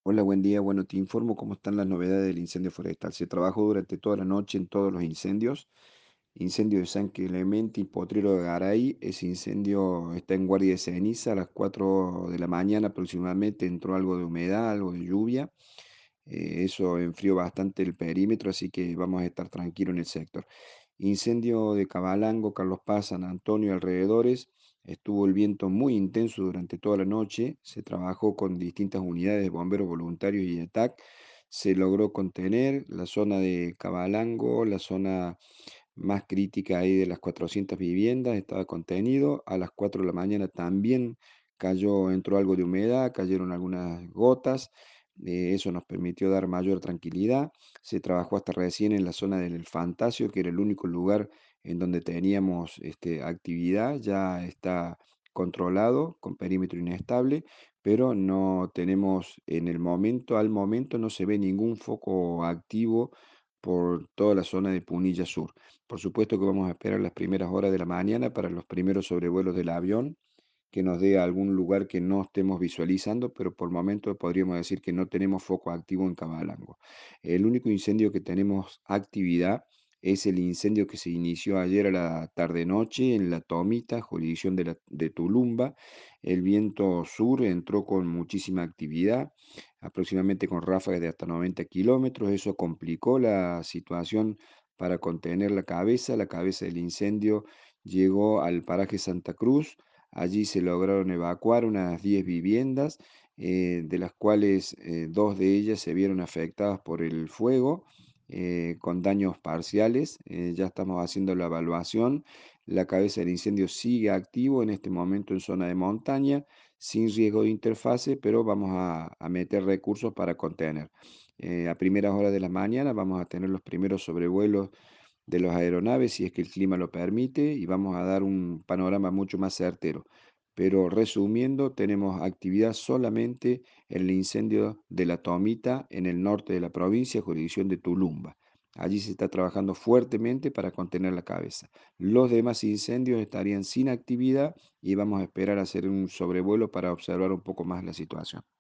Hola, buen día. Bueno, te informo cómo están las novedades del incendio forestal. Se trabajó durante toda la noche en todos los incendios. Incendio de San Clemente y Potrero de Garay. Ese incendio está en guardia de ceniza. A las 4 de la mañana aproximadamente entró algo de humedad, algo de lluvia. Eso enfrió bastante el perímetro, así que vamos a estar tranquilos en el sector. Incendio de Cabalango, Carlos Paz, San Antonio, alrededores. Estuvo el viento muy intenso durante toda la noche. Se trabajó con distintas unidades de bomberos voluntarios y ETAC. Se logró contener la zona de Cabalango, la zona más crítica ahí de las 400 viviendas, estaba contenido. A las 4 de la mañana también entró algo de humedad, cayeron algunas gotas. Eso nos permitió dar mayor tranquilidad. Se trabajó hasta recién en la zona del Fantasio, que era el único lugar en donde teníamos actividad. Ya está controlado con perímetro inestable, pero no tenemos al momento no se ve ningún foco activo por toda la zona de Punilla Sur. Por supuesto que vamos a esperar las primeras horas de la mañana para los primeros sobrevuelos del avión, que nos dé algún lugar que no estemos visualizando, pero por el momento podríamos decir que no tenemos foco activo en Cabalango. El único incendio que tenemos actividad es el incendio que se inició ayer a la tarde-noche en La Tomita, jurisdicción de Tulumba. El viento sur entró con muchísima actividad, aproximadamente con ráfagas de hasta 90 kilómetros. Eso complicó la situación para contener la cabeza. La cabeza del incendio llegó al paraje Santa Cruz. Allí se lograron evacuar unas 10 viviendas, de las cuales dos de ellas se vieron afectadas por el fuego, con daños parciales. Ya estamos haciendo la evaluación. La cabeza del incendio sigue activo en este momento en zona de montaña, sin riesgo de interfase, pero vamos a meter recursos para contener. A primeras horas de la mañana vamos a tener los primeros sobrevuelos de las aeronaves si es que el clima lo permite y vamos a dar un panorama mucho más certero. Pero resumiendo, tenemos actividad solamente en el incendio de La Tomita en el norte de la provincia, jurisdicción de Tulumba. Allí se está trabajando fuertemente para contener la cabeza. Los demás incendios estarían sin actividad y vamos a esperar a hacer un sobrevuelo para observar un poco más la situación.